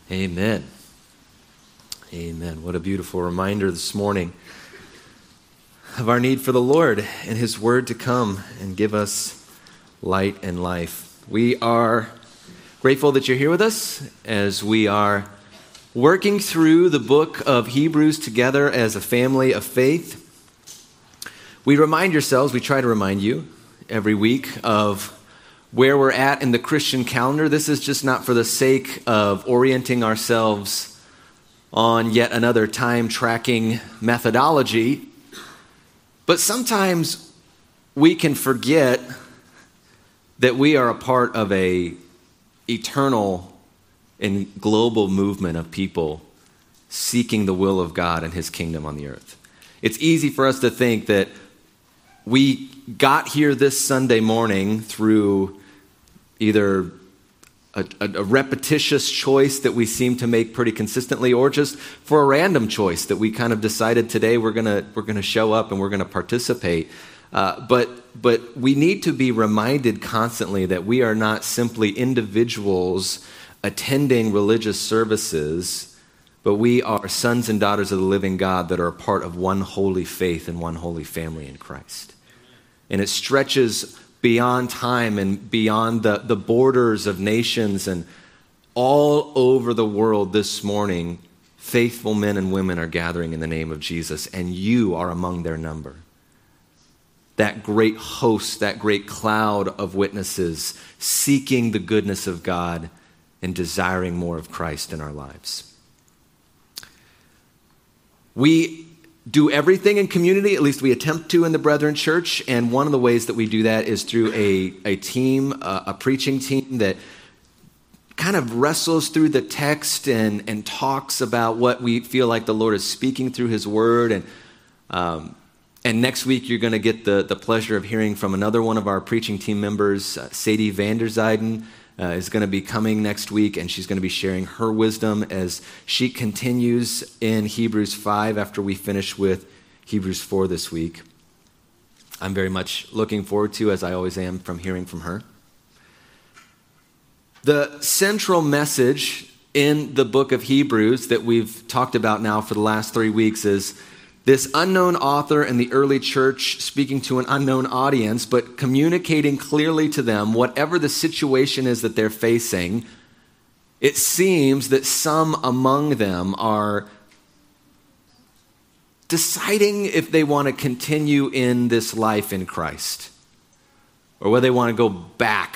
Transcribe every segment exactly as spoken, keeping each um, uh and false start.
Amen. Amen. What a beautiful reminder this morning of our need for the Lord and His Word to come and give us light and life. We are grateful that you're here with us as we are working through the book of Hebrews together as a family of faith. We remind yourselves, we try to remind you every week of where we're at in the Christian calendar. This is just not for the sake of orienting ourselves on yet another time tracking methodology, but sometimes we can forget that we are a part of a eternal and global movement of people seeking the will of God and His kingdom on the earth. It's easy for us to think that we got here this Sunday morning through either a, a, a repetitious choice that we seem to make pretty consistently, or just for a random choice that we kind of decided today we're gonna we're gonna show up and we're gonna participate. Uh, but but we need to be reminded constantly that we are not simply individuals attending religious services, but we are sons and daughters of the living God that are a part of one holy faith and one holy family in Christ. And it stretches beyond time and beyond the, the borders of nations, and all over the world this morning, faithful men and women are gathering in the name of Jesus, and you are among their number. That great host, that great cloud of witnesses seeking the goodness of God and desiring more of Christ in our lives. We do everything in community, at least we attempt to in the Brethren Church, and one of the ways that we do that is through a, a team, uh, a preaching team that kind of wrestles through the text and, and talks about what we feel like the Lord is speaking through His Word. And um, and next week you're going to get the, the pleasure of hearing from another one of our preaching team members, uh, Sadie Vanderzijden. Uh, is going to be coming next week, and she's going to be sharing her wisdom as she continues in Hebrews five after we finish with Hebrews four this week. I'm very much looking forward to, as I always am, from hearing from her. The central message in the book of Hebrews that we've talked about now for the last three weeks is this unknown author in the early church speaking to an unknown audience, but communicating clearly to them whatever the situation is that they're facing. It seems that some among them are deciding if they want to continue in this life in Christ, or whether they want to go back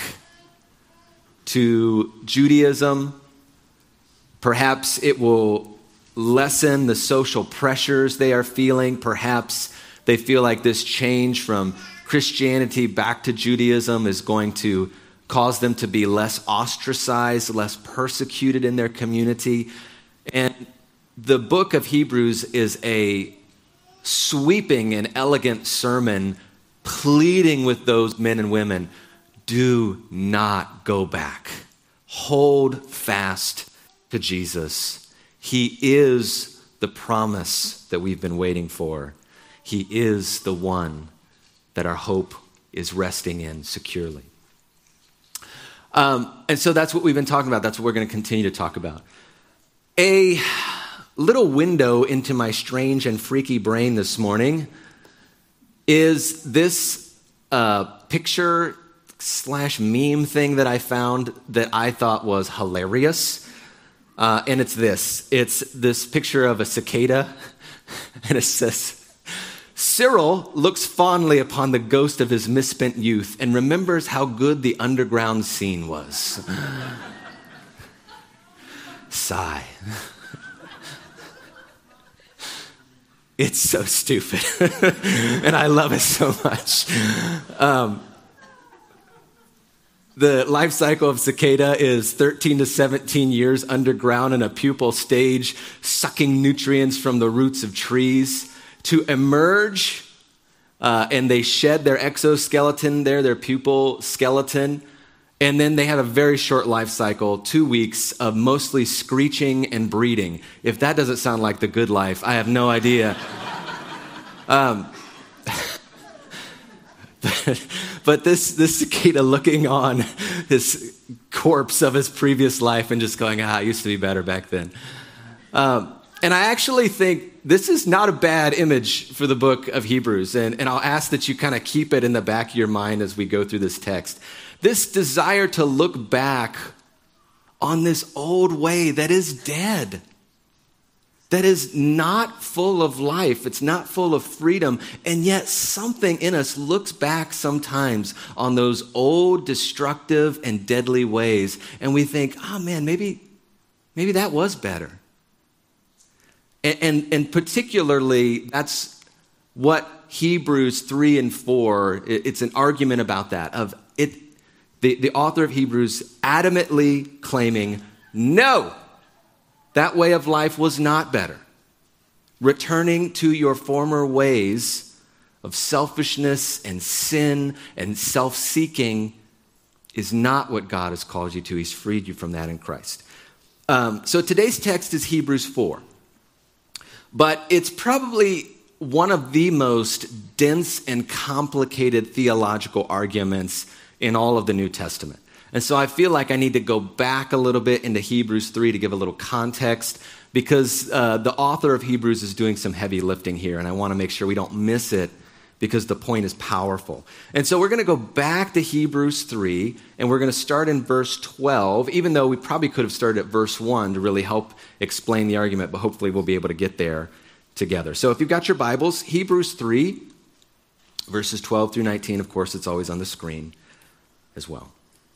to Judaism. Perhaps it will lessen the social pressures they are feeling. Perhaps they feel like this change from Christianity back to Judaism is going to cause them to be less ostracized, less persecuted in their community. And the book of Hebrews is a sweeping and elegant sermon pleading with those men and women, do not go back. Hold fast to Jesus. He is the promise that we've been waiting for. He is the one that our hope is resting in securely. Um, and so that's what we've been talking about. That's what we're going to continue to talk about. A little window into my strange and freaky brain this morning is this uh, picture slash meme thing that I found that I thought was hilarious. Uh, and it's this. It's this picture of a cicada, and it says, Cyril looks fondly upon the ghost of his misspent youth and remembers how good the underground scene was. Sigh. It's so stupid, and I love it so much. Um, The life cycle of cicada is thirteen to seventeen years underground in a pupal stage, sucking nutrients from the roots of trees to emerge, uh, and they shed their exoskeleton there, their pupal skeleton, and then they have a very short life cycle, two weeks of mostly screeching and breeding. If that doesn't sound like the good life, I have no idea. um, but this this cicada looking on, this corpse of his previous life and just going, ah, it used to be better back then. Um, and I actually think this is not a bad image for the book of Hebrews. And, and I'll ask that you kind of keep it in the back of your mind as we go through this text. This desire to look back on this old way that is dead, that is not full of life, it's not full of freedom, and yet something in us looks back sometimes on those old destructive and deadly ways, and we think, oh man, maybe, maybe that was better. And, and, and particularly, that's what Hebrews three and four, it's an argument about that, of it. The, the author of Hebrews adamantly claiming, no, that way of life was not better. Returning to your former ways of selfishness and sin and self-seeking is not what God has called you to. He's freed you from that in Christ. Um, so today's text is Hebrews four. But it's probably one of the most dense and complicated theological arguments in all of the New Testament. And so I feel like I need to go back a little bit into Hebrews three to give a little context, because uh, the author of Hebrews is doing some heavy lifting here, and I want to make sure we don't miss it because the point is powerful. And so we're going to go back to Hebrews three, and we're going to start in verse twelve, even though we probably could have started at verse one to really help explain the argument, but hopefully we'll be able to get there together. So if you've got your Bibles, Hebrews three, verses twelve through nineteen, of course, it's always on the screen as well.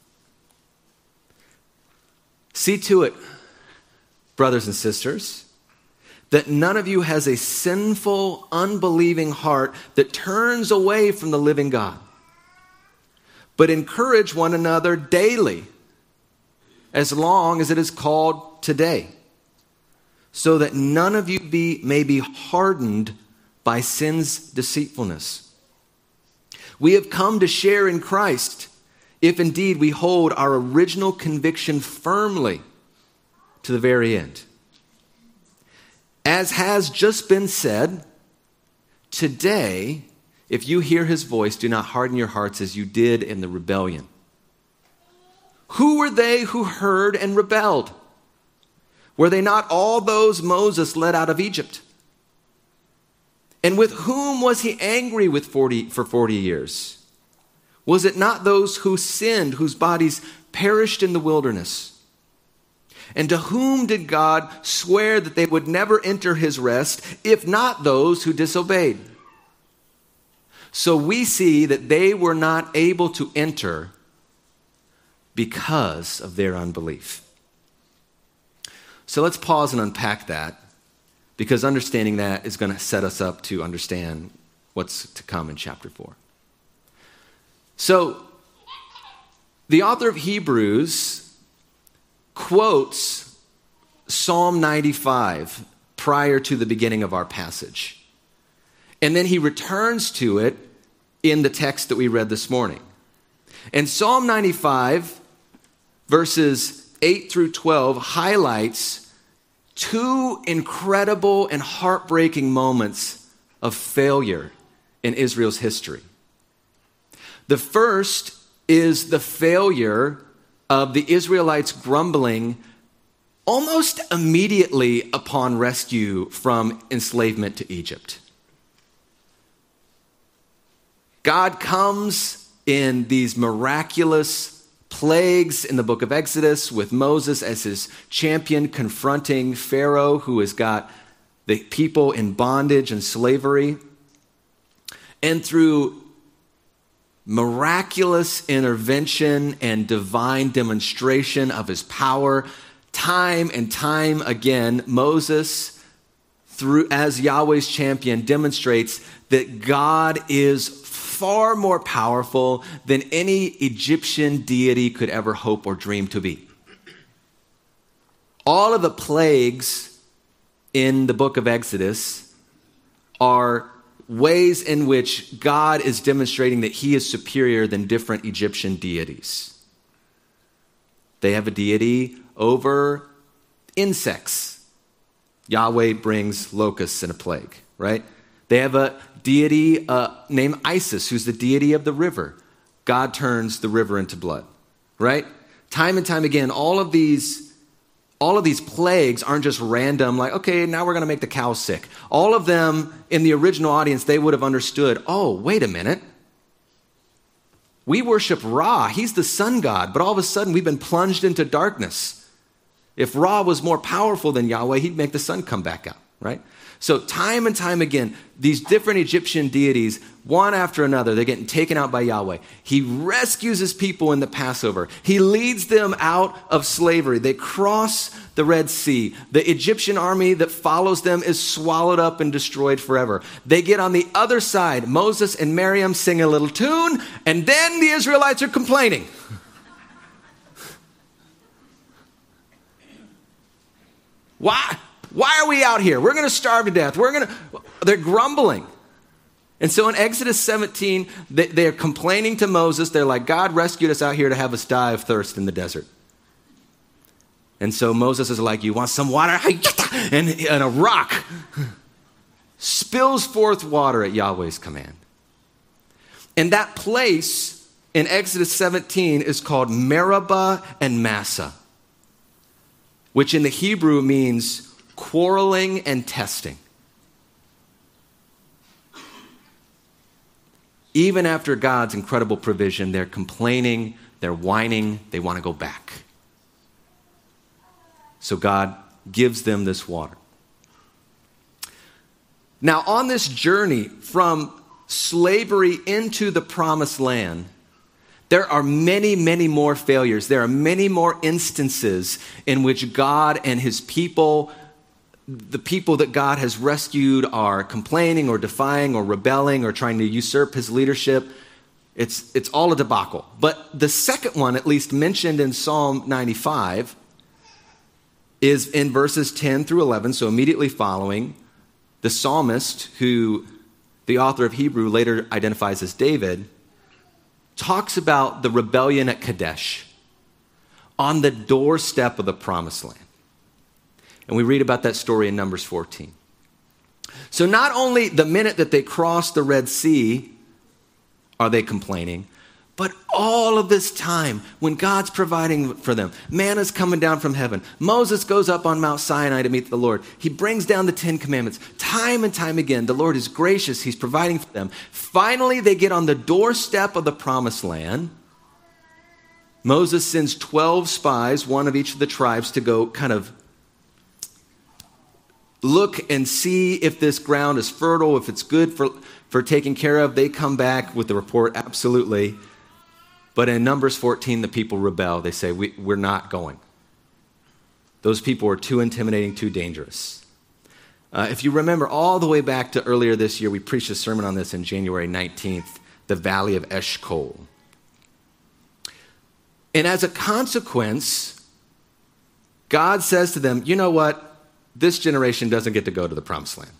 See to it, brothers and sisters, that none of you has a sinful, unbelieving heart that turns away from the living God, but encourage one another daily, as long as it is called today, so that none of you be, may be hardened by sin's deceitfulness. We have come to share in Christ, if indeed we hold our original conviction firmly to the very end. As has just been said, today, if you hear his voice, do not harden your hearts as you did in the rebellion. Who were they who heard and rebelled? Were they not all those Moses led out of Egypt? And with whom was he angry with forty for forty years? Was it not those who sinned, whose bodies perished in the wilderness? And to whom did God swear that they would never enter his rest, if not those who disobeyed? So we see that they were not able to enter because of their unbelief. So let's pause and unpack that, because understanding that is going to set us up to understand what's to come in chapter four. So, the author of Hebrews quotes Psalm ninety-five prior to the beginning of our passage. And then he returns to it in the text that we read this morning. And Psalm ninety-five, verses eight through twelve, highlights two incredible and heartbreaking moments of failure in Israel's history. The first is the failure of the Israelites grumbling almost immediately upon rescue from enslavement to Egypt. God comes in these miraculous plagues in the book of Exodus with Moses as his champion, confronting Pharaoh, who has got the people in bondage and slavery. And through miraculous intervention and divine demonstration of his power, time and time again, Moses, through as Yahweh's champion, demonstrates that God is far more powerful than any Egyptian deity could ever hope or dream to be. All of the plagues in the book of Exodus are ways in which God is demonstrating that he is superior than different Egyptian deities. They have a deity over insects. Yahweh brings locusts in a plague, right? They have a deity uh, named Isis, who's the deity of the river. God turns the river into blood, right? Time and time again, all of these, all of these plagues aren't just random, like, okay, now we're going to make the cows sick. All of them, in the original audience, they would have understood, oh, wait a minute. We worship Ra. He's the sun god, but all of a sudden we've been plunged into darkness. If Ra was more powerful than Yahweh, he'd make the sun come back out, right? So time and time again, these different Egyptian deities, one after another, they're getting taken out by Yahweh. He rescues his people in the Passover. He leads them out of slavery. They cross the Red Sea. The Egyptian army that follows them is swallowed up and destroyed forever. They get on the other side. Moses and Miriam sing a little tune, and then the Israelites are complaining. Why? Why are we out here? We're going to starve to death. We're going to. They're grumbling. And so in Exodus seventeen, they, they're complaining to Moses. They're like, God rescued us out here to have us die of thirst in the desert. And so Moses is like, you want some water? And, and a rock spills forth water at Yahweh's command. And that place in Exodus seventeen is called Meribah and Massah, which in the Hebrew means quarreling and testing. Even after God's incredible provision, they're complaining, they're whining, they want to go back. So God gives them this water. Now, on this journey from slavery into the promised land, there are many, many more failures. There are many more instances in which God and his people, the people that God has rescued, are complaining or defying or rebelling or trying to usurp his leadership. It's, it's all a debacle. But the second one, at least mentioned in Psalm ninety-five, is in verses ten through eleven, so immediately following. The psalmist, who the author of Hebrew later identifies as David, talks about the rebellion at Kadesh on the doorstep of the promised land. And we read about that story in Numbers fourteen. So not only the minute that they cross the Red Sea are they complaining, but all of this time when God's providing for them, manna's coming down from heaven. Moses goes up on Mount Sinai to meet the Lord. He brings down the Ten Commandments. Time and time again, the Lord is gracious. He's providing for them. Finally, they get on the doorstep of the promised land. Moses sends twelve spies, one of each of the tribes, to go kind of look and see if this ground is fertile, if it's good for, for taking care of. They come back with the report, absolutely. But in Numbers fourteen, the people rebel. They say, we, we're not going. Those people are too intimidating, too dangerous. Uh, if you remember all the way back to earlier this year, we preached a sermon on this in January nineteenth, the Valley of Eshcol. And as a consequence, God says to them, you know what? This generation doesn't get to go to the promised land.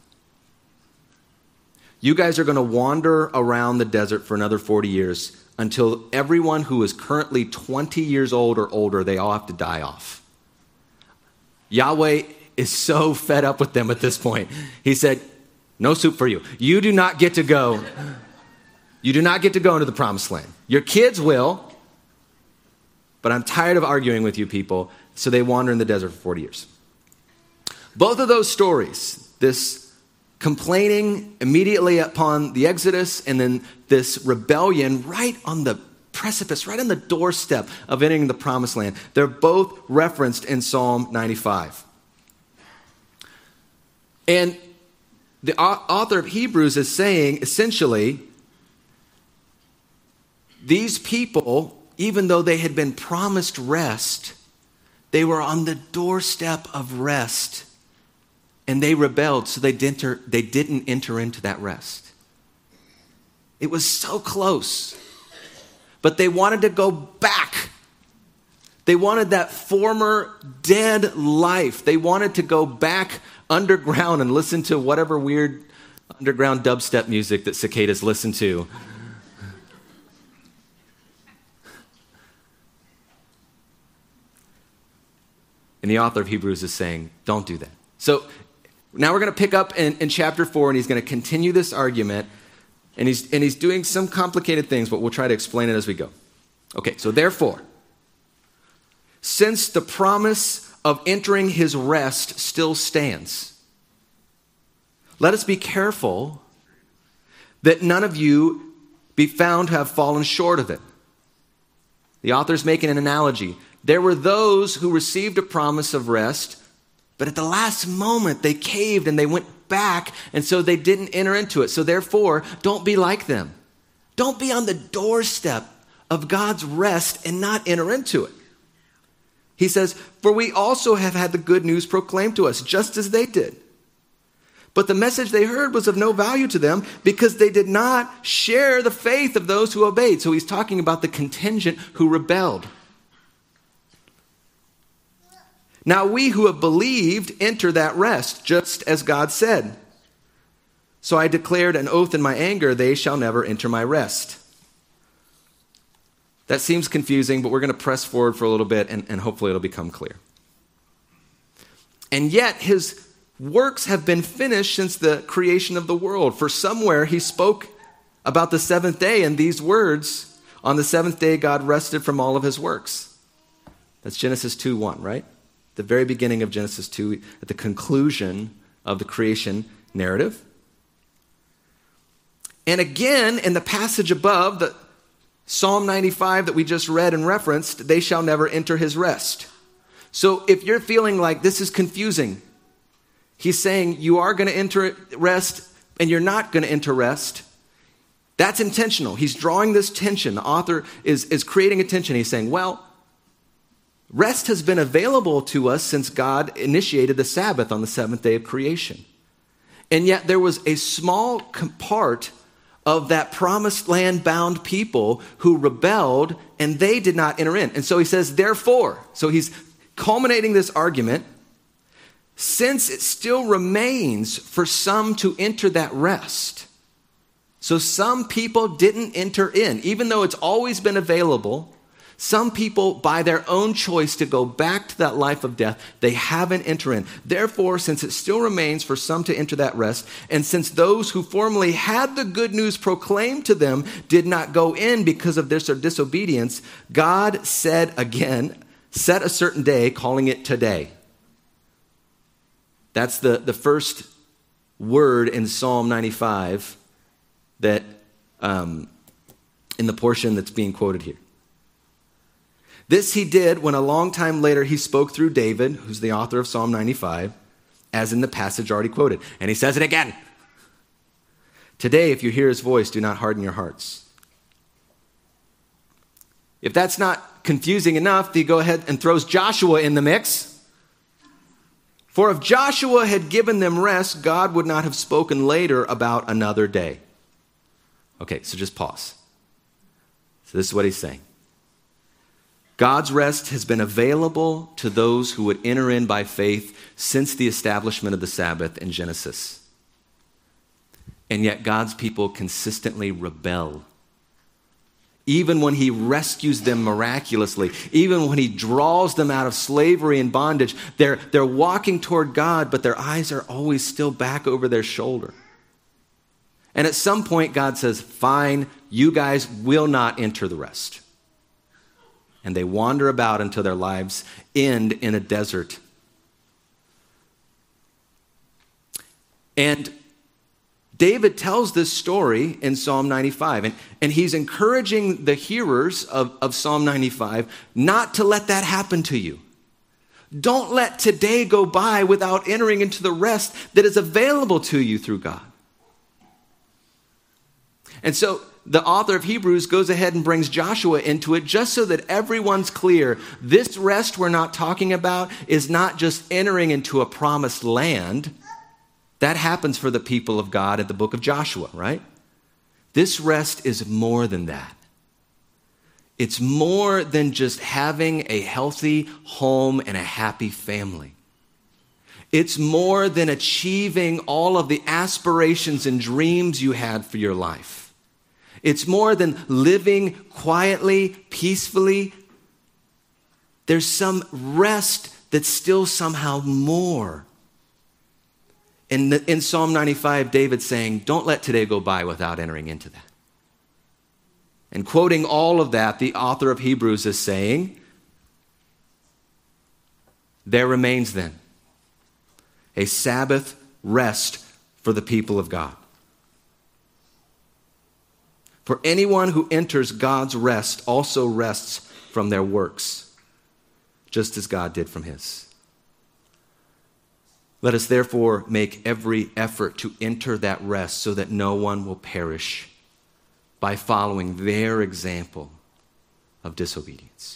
You guys are going to wander around the desert for another forty years until everyone who is currently twenty years old or older, they all have to die off. Yahweh is so fed up with them at this point. He said, no soup for you. You do not get to go. You do not get to go into the promised land. Your kids will, but I'm tired of arguing with you people. So they wander in the desert for forty years. Both of those stories, this complaining immediately upon the Exodus and then this rebellion right on the precipice, right on the doorstep of entering the promised land, they're both referenced in Psalm ninety-five. And the author of Hebrews is saying, essentially, these people, even though they had been promised rest, they were on the doorstep of rest. And they rebelled, so they didn't, enter, they didn't enter into that rest. It was so close. But they wanted to go back. They wanted that former dead life. They wanted to go back underground and listen to whatever weird underground dubstep music that cicadas listen to. And the author of Hebrews is saying, don't do that. So now we're going to pick up in, in chapter four, and he's going to continue this argument, and he's, and he's doing some complicated things, but we'll try to explain it as we go. Okay, so therefore, since the promise of entering his rest still stands. Let us be careful that none of you be found to have fallen short of it. The author's making an analogy. There were those who received a promise of rest, but at the last moment they caved and they went back, and so they didn't enter into it. So therefore, don't be like them. Don't be on the doorstep of God's rest and not enter into it. He says, for we also have had the good news proclaimed to us, just as they did. But the message they heard was of no value to them because they did not share the faith of those who obeyed. So he's talking about the contingent who rebelled. Now we who have believed enter that rest, just as God said. So I declared an oath in my anger, they shall never enter my rest. That seems confusing, but we're going to press forward for a little bit and, and hopefully it'll become clear. And yet his works have been finished since the creation of the world. For somewhere he spoke about the seventh day in these words, on the seventh day God rested from all of his works. That's Genesis two one, right? The very beginning of Genesis two, at the conclusion of the creation narrative. And again, in the passage above, the Psalm ninety-five that we just read and referenced, they shall never enter his rest. So if you're feeling like this is confusing, he's saying you are going to enter rest and you're not going to enter rest. That's intentional. He's drawing this tension. The author is, is creating a tension. He's saying, well, rest has been available to us since God initiated the Sabbath on the seventh day of creation. And yet there was a small part of that promised land bound people who rebelled and they did not enter in. And so he says, therefore, so he's culminating this argument, since it still remains for some to enter that rest. So some people didn't enter in, even though it's always been available. Some people, by their own choice to go back to that life of death, they haven't entered in. Therefore, since it still remains for some to enter that rest, and since those who formerly had the good news proclaimed to them did not go in because of their disobedience, God said again, set a certain day, calling it today. That's the, the first word in Psalm ninety-five that um, in the portion that's being quoted here. This he did when a long time later he spoke through David, who's the author of Psalm ninety-five, as in the passage already quoted. And he says it again. Today, if you hear his voice, do not harden your hearts. If that's not confusing enough, he go ahead and throws Joshua in the mix. For if Joshua had given them rest, God would not have spoken later about another day. Okay, so just pause. So this is what he's saying. God's rest has been available to those who would enter in by faith since the establishment of the Sabbath in Genesis. And yet God's people consistently rebel. Even when he rescues them miraculously, even when he draws them out of slavery and bondage, they're, they're walking toward God, but their eyes are always still back over their shoulder. And at some point, God says, fine, you guys will not enter the rest. And they wander about until their lives end in a desert. And David tells this story in Psalm ninety-five, and, and he's encouraging the hearers of, of Psalm ninety-five not to let that happen to you. Don't let today go by without entering into the rest that is available to you through God. And so the author of Hebrews goes ahead and brings Joshua into it just so that everyone's clear. This rest we're not talking about is not just entering into a promised land. That happens for the people of God at the book of Joshua, right? This rest is more than that. It's more than just having a healthy home and a happy family. It's more than achieving all of the aspirations and dreams you had for your life. It's more than living quietly, peacefully. There's some rest that's still somehow more. In, the, in Psalm ninety-five, David's saying, don't let today go by without entering into that. And quoting all of that, the author of Hebrews is saying, There remains then a Sabbath rest for the people of God. For anyone who enters God's rest also rests from their works, just as God did from his. Let us therefore make every effort to enter that rest so that no one will perish by following their example of disobedience.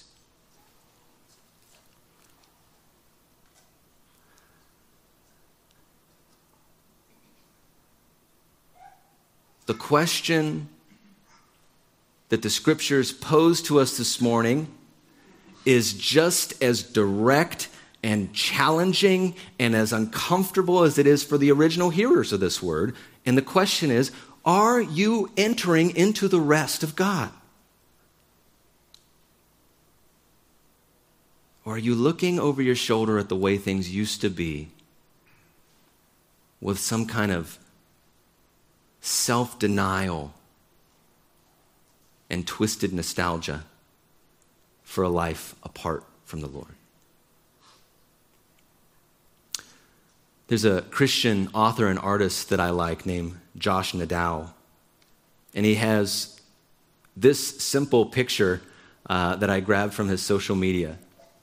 The question that the scriptures pose to us this morning is just as direct and challenging and as uncomfortable as it is for the original hearers of this word. And the question is, are you entering into the rest of God? Or are you looking over your shoulder at the way things used to be with some kind of self-denial and twisted nostalgia for a life apart from the Lord? There's a Christian author and artist that I like named Josh Nadeau, and he has this simple picture uh, that I grabbed from his social media.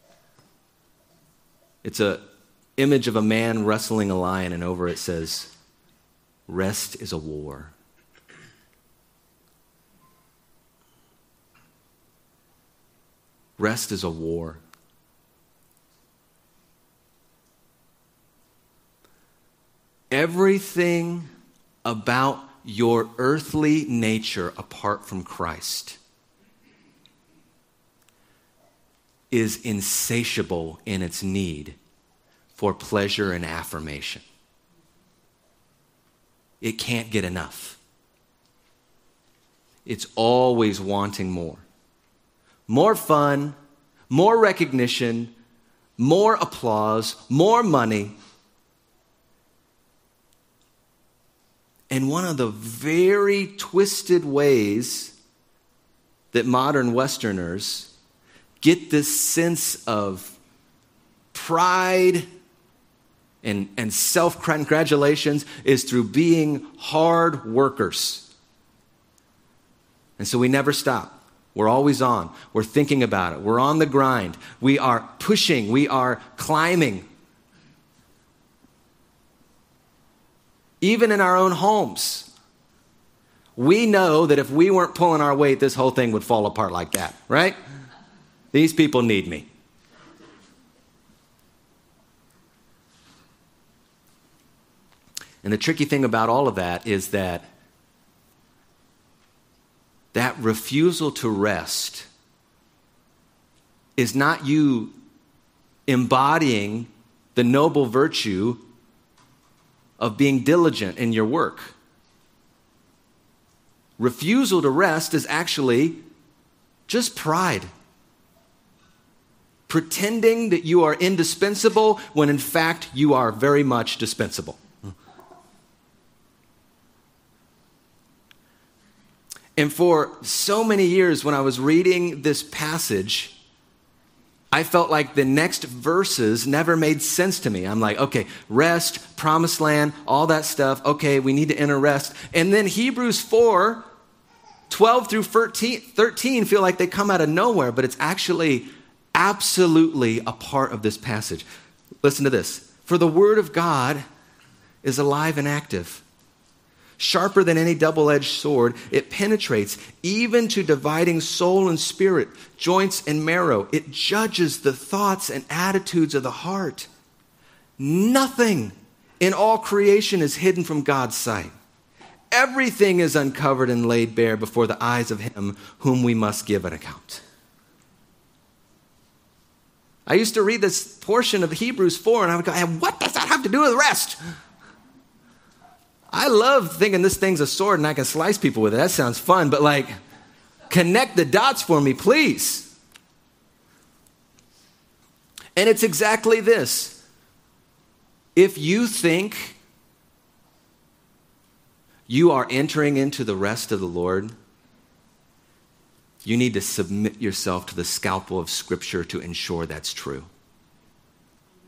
It's an image of a man wrestling a lion, and over it says, "Rest is a war." Rest is a war. Everything about your earthly nature apart from Christ is insatiable in its need for pleasure and affirmation. It can't get enough. It's always wanting more. More fun, more recognition, more applause, more money. And one of the very twisted ways that modern Westerners get this sense of pride and, and self-congratulations is through being hard workers. And so we never stop. We're always on. We're thinking about it. We're on the grind. We are pushing. We are climbing. Even in our own homes, we know that if we weren't pulling our weight, this whole thing would fall apart like that, right? These people need me. And the tricky thing about all of that is that that refusal to rest is not you embodying the noble virtue of being diligent in your work. Refusal to rest is actually just pride. Pretending that you are indispensable when in fact you are very much dispensable. And for so many years when I was reading this passage, I felt like the next verses never made sense to me. I'm like, okay, rest, promised land, all that stuff. Okay, we need to enter rest. And then Hebrews four, twelve through thirteen feel like they come out of nowhere, but it's actually absolutely a part of this passage. Listen to this. For the word of God is alive and active, sharper than any double-edged sword. It penetrates even to dividing soul and spirit, joints and marrow. It judges the thoughts and attitudes of the heart. Nothing in all creation is hidden from God's sight. Everything is uncovered and laid bare before the eyes of him whom we must give an account. I used to read this portion of Hebrews four and I would go, hey, what does that have to do with rest? I love thinking this thing's a sword and I can slice people with it. That sounds fun, but like, connect the dots for me, please. And it's exactly this. If you think you are entering into the rest of the Lord, you need to submit yourself to the scalpel of Scripture to ensure that's true.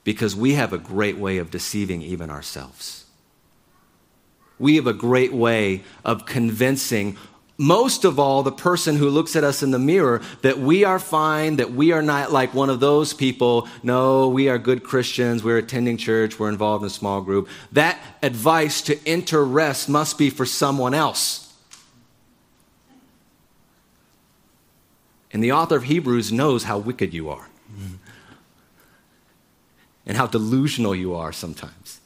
because we have a great way of deceiving even ourselves. We have a great way of convincing, most of all, the person who looks at us in the mirror that we are fine, that we are not like one of those people. No, we are good Christians. We're attending church. We're involved in a small group. That advice to enter rest must be for someone else. And the author of Hebrews knows how wicked you are and how delusional you are sometimes.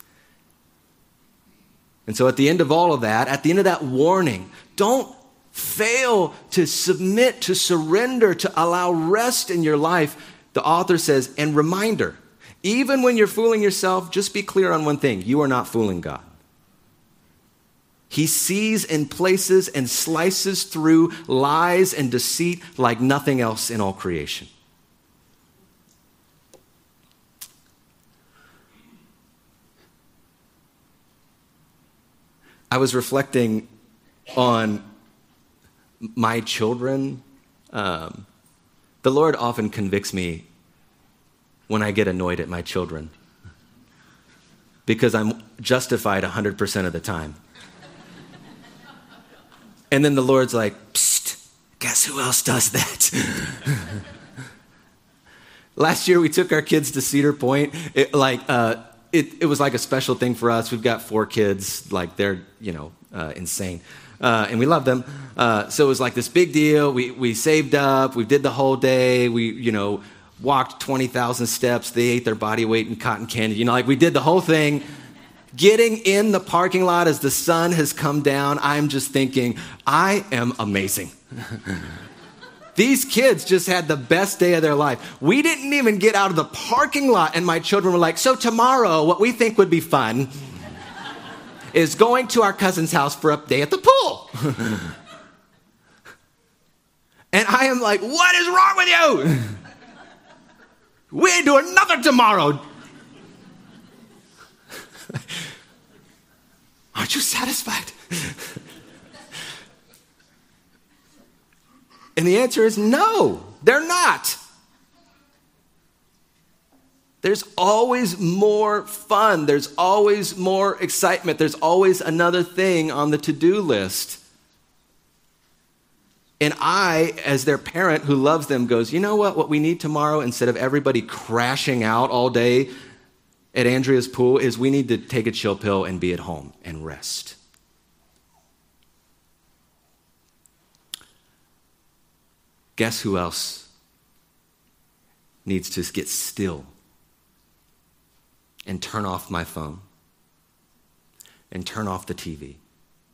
And so at the end of all of that, at the end of that warning, don't fail to submit, to surrender, to allow rest in your life. The author says, and reminder, even when you're fooling yourself, just be clear on one thing. You are not fooling God. He sees and places and slices through lies and deceit like nothing else in all creation. I was reflecting on my children. Um, the Lord often convicts me when I get annoyed at my children because I'm justified one hundred percent of the time. And then the Lord's like, psst, guess who else does that? Last year we took our kids to Cedar Point. It, like, uh, it, it was like a special thing for us. We've got four kids. Like, they're, you know, uh, insane. Uh, and we love them. Uh, so it was like this big deal. We we saved up. We did the whole day. We, you know, walked twenty thousand steps. They ate their body weight in cotton candy. You know, like we did the whole thing. Getting in the parking lot as the sun has come down, I'm just thinking, I am amazing. These kids just had the best day of their life. We didn't even get out of the parking lot, and my children were like, so tomorrow, what we think would be fun is going to our cousin's house for a day at the pool. And I am like, what is wrong with you? We ain't doing nothing tomorrow. Aren't you satisfied? And the answer is no, they're not. There's always more fun. There's always more excitement. There's always another thing on the to-do list. And I, as their parent who loves them, goes, you know what? What we need tomorrow, instead of everybody crashing out all day at Andrea's pool, is we need to take a chill pill and be at home and rest. Guess who else needs to get still and turn off my phone and turn off the T V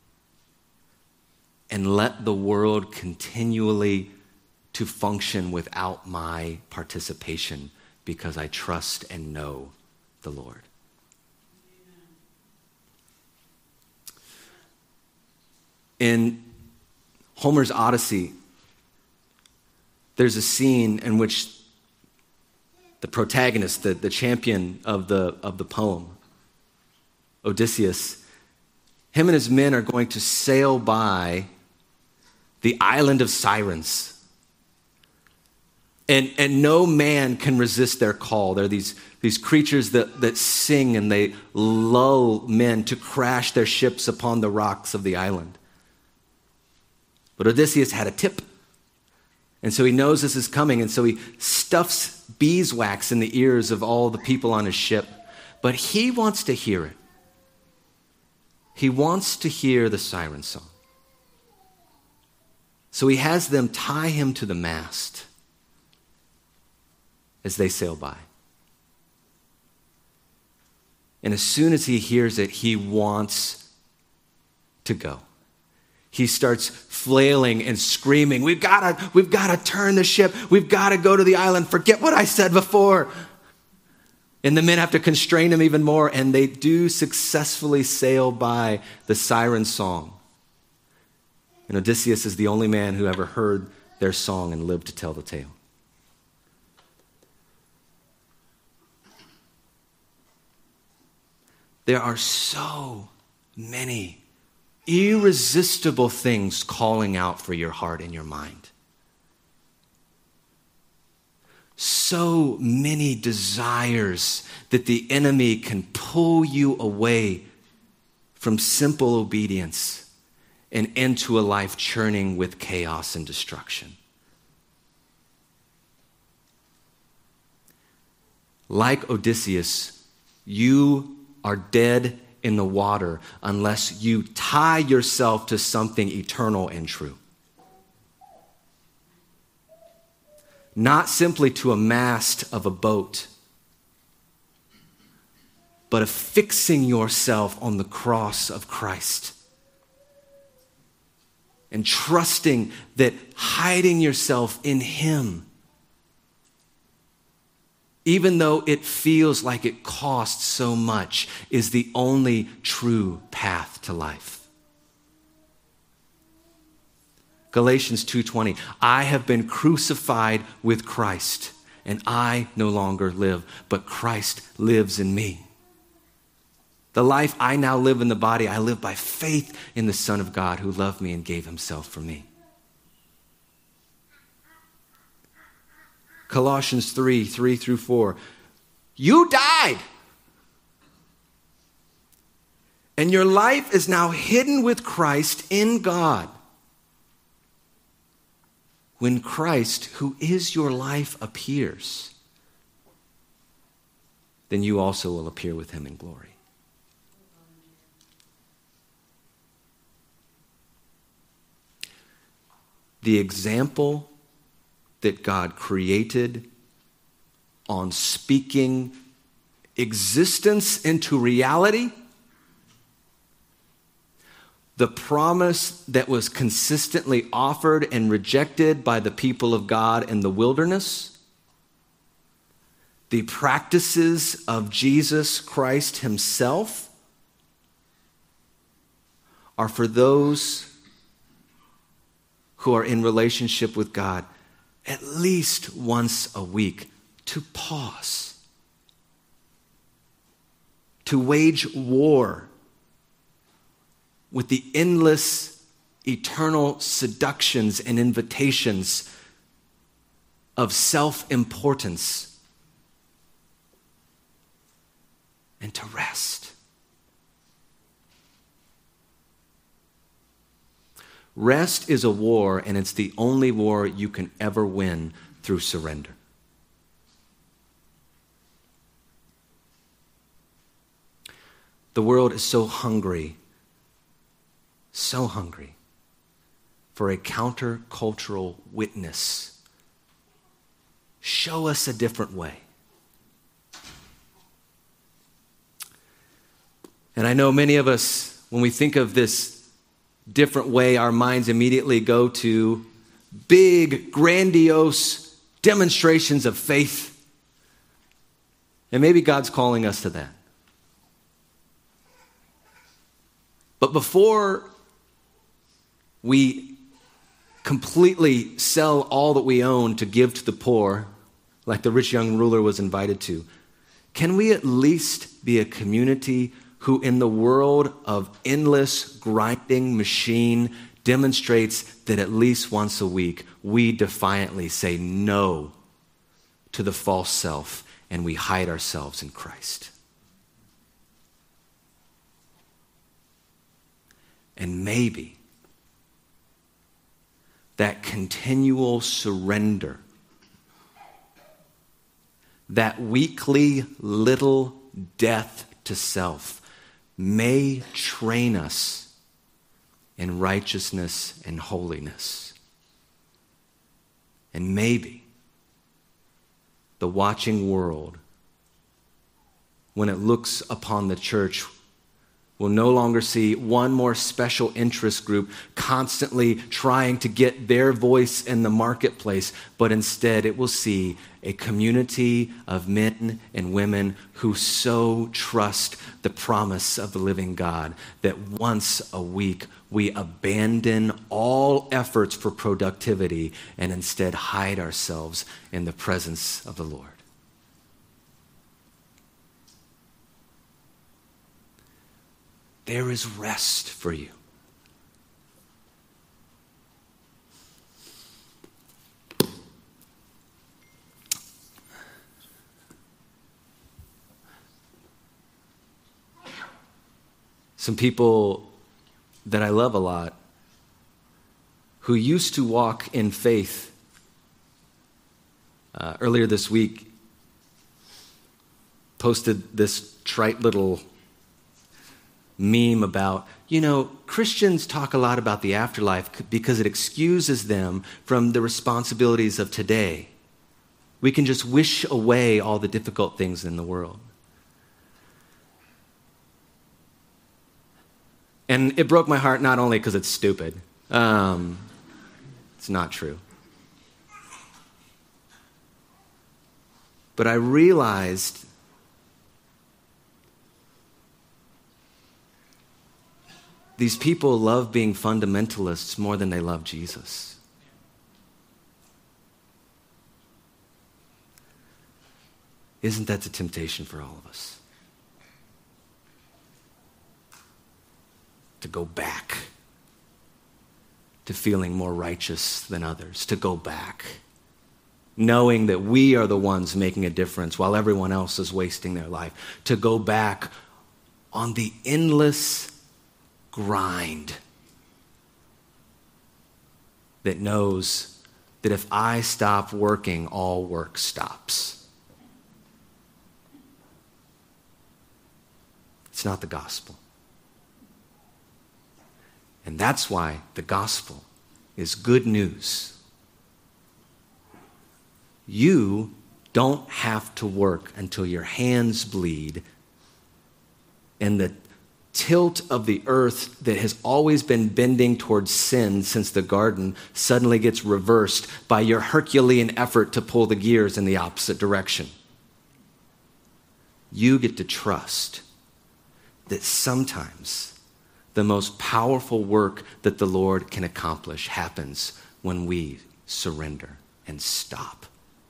and let the world continually to function without my participation, because I trust and know the Lord? In Homer's Odyssey, there's a scene in which the protagonist, the, the champion of the, of the poem, Odysseus, him and his men are going to sail by the island of Sirens. And, and no man can resist their call. They're these, these creatures that, that sing, and they lull men to crash their ships upon the rocks of the island. But Odysseus had a tip. And so he knows this is coming, and so he stuffs beeswax in the ears of all the people on his ship. But he wants to hear it. He wants to hear the siren song. So he has them tie him to the mast as they sail by. And as soon as he hears it, he wants to go. He starts flailing and screaming, we've got to, we've got to turn the ship. We've got to go to the island. Forget what I said before. And the men have to constrain him even more, and they do successfully sail by the siren song. And Odysseus is the only man who ever heard their song and lived to tell the tale. There are so many irresistible things calling out for your heart and your mind. so many desires that the enemy can pull you away from simple obedience and into a life churning with chaos and destruction. Like Odysseus, you are dead in the water unless you tie yourself to something eternal and true. Not simply to a mast of a boat, but of fixing yourself on the cross of Christ and trusting that hiding yourself in Him, even though it feels like it costs so much, is the only true path to life. Galatians two twenty, I have been crucified with Christ, and I no longer live, but Christ lives in me. The life I now live in the body, I live by faith in the Son of God who loved me and gave himself for me. Colossians three, three through four. You died, and your life is now hidden with Christ in God. When Christ, who is your life, appears, then you also will appear with him in glory. The example that God created on speaking existence into reality, the promise that was consistently offered and rejected by the people of God in the wilderness, the practices of Jesus Christ himself are for those who are in relationship with God at least once a week to pause, to wage war with the endless, eternal seductions and invitations of self-importance, and to rest. Rest is a war, and it's the only war you can ever win through surrender. The world is so hungry So hungry for a countercultural witness. Show us a different way. And I know many of us, when we think of this different way, our minds immediately go to big, grandiose demonstrations of faith. And maybe God's calling us to that. But before we completely sell all that we own to give to the poor, like the rich young ruler was invited to, can we at least be a community who in the world of endless grinding machine demonstrates that at least once a week we defiantly say no to the false self and we hide ourselves in Christ? And maybe that continual surrender, that weekly little death to self, may train us in righteousness and holiness. And maybe the watching world, when it looks upon the church, will no longer see one more special interest group constantly trying to get their voice in the marketplace, but instead it will see a community of men and women who so trust the promise of the living God that once a week we abandon all efforts for productivity and instead hide ourselves in the presence of the Lord. There is rest for you. some people that I love a lot who used to walk in faith. Uh, earlier this week, posted this trite little meme about, you know, Christians talk a lot about the afterlife because it excuses them from the responsibilities of today. We can just wish away all the difficult things in the world. And it broke my heart not only because it's stupid. Um, it's not true. But I realized these people love being fundamentalists more than they love Jesus. Isn't that the temptation for all of us? To go back to feeling more righteous than others, to go back, knowing that we are the ones making a difference while everyone else is wasting their life, to go back on the endless grind that knows that if I stop working, all work stops. It's not the gospel. And that's why the gospel is good news. You don't have to work until your hands bleed and the tilt of the earth that has always been bending towards sin since the garden suddenly gets reversed by your Herculean effort to pull the gears in the opposite direction. You get to trust that sometimes the most powerful work that the Lord can accomplish happens when we surrender and stop.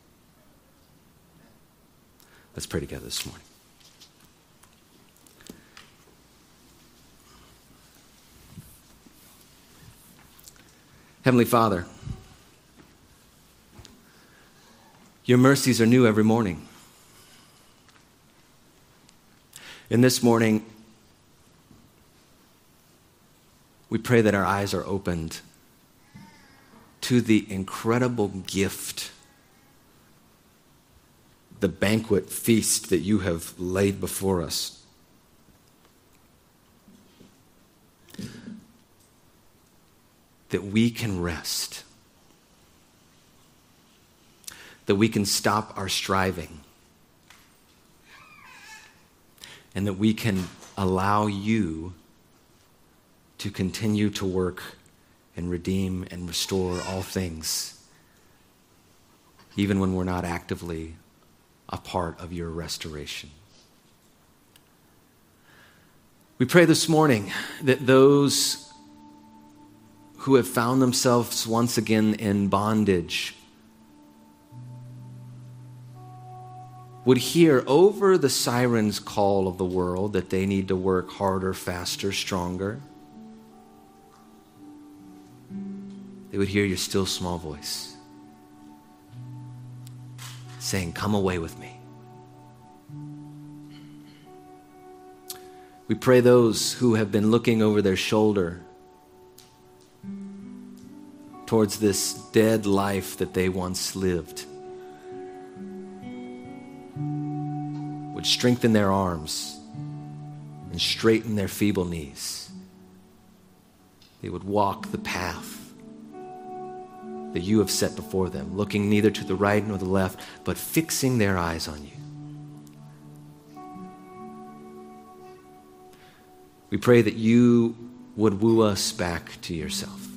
Let's pray together this morning. Heavenly Father, your mercies are new every morning. And this morning, we pray that our eyes are opened to the incredible gift, the banquet feast that you have laid before us. That we can rest. That we can stop our striving. And that we can allow you to continue to work and redeem and restore all things, even when we're not actively a part of your restoration. We pray this morning that those who have found themselves once again in bondage would hear over the siren's call of the world that they need to work harder, faster, stronger. They would hear your still small voice saying, "Come away with me." We pray those who have been looking over their shoulder towards this dead life that they once lived would strengthen their arms and straighten their feeble knees. They would walk the path that you have set before them, looking neither to the right nor the left, but fixing their eyes on you. We pray that you would woo us back to yourself.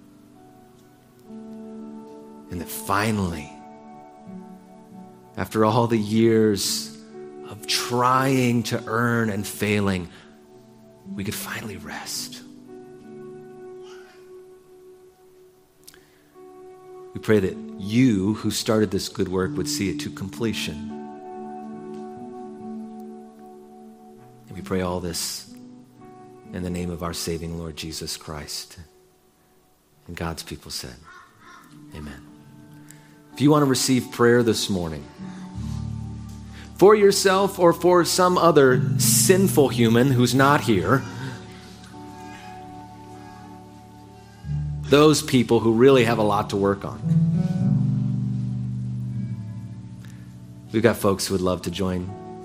And that finally, after all the years of trying to earn and failing, we could finally rest. We pray that you, who started this good work, would see it to completion. And we pray all this in the name of our saving Lord Jesus Christ. And God's people said, amen. If you want to receive prayer this morning, for yourself or for some other sinful human who's not here, those people who really have a lot to work on. We've got folks who would love to join,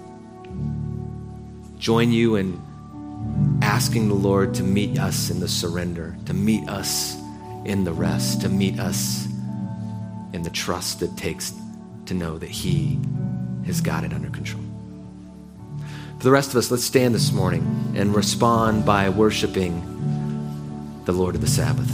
join you in asking the Lord to meet us in the surrender, to meet us in the rest, to meet us in the trust it takes to know that He has got it under control. For the rest of us, let's stand this morning and respond by worshiping the Lord of the Sabbath.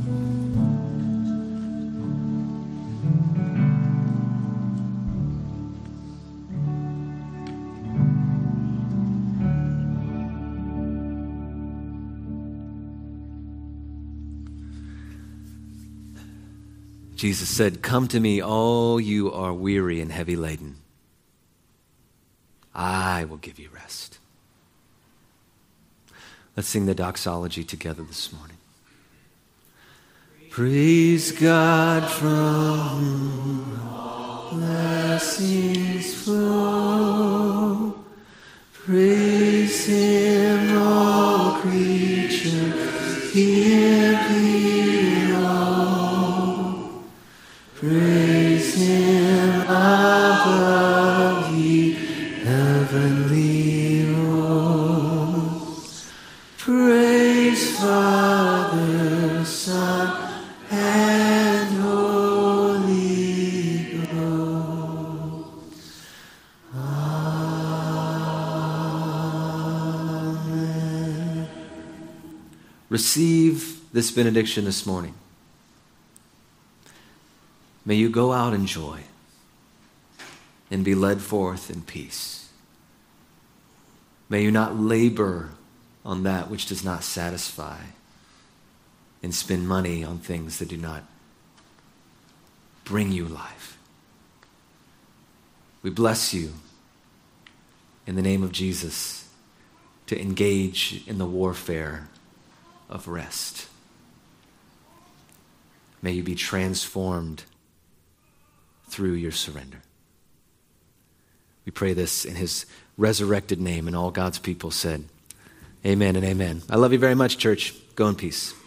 Jesus said, "Come to me, all you are weary and heavy laden. I will give you rest." Let's sing the doxology together this morning. Praise God from whom all blessings flow. Praise Him, all creatures here below. Praise Him above, ye heavenly hosts. Praise Father, Son, and Holy Ghost. Amen. Receive this benediction this morning. May you go out in joy and be led forth in peace. May you not labor on that which does not satisfy and spend money on things that do not bring you life. We bless you in the name of Jesus to engage in the warfare of rest. May you be transformed through your surrender. We pray this in His resurrected name, and all God's people said, amen and amen. I love you very much, church. Go in peace.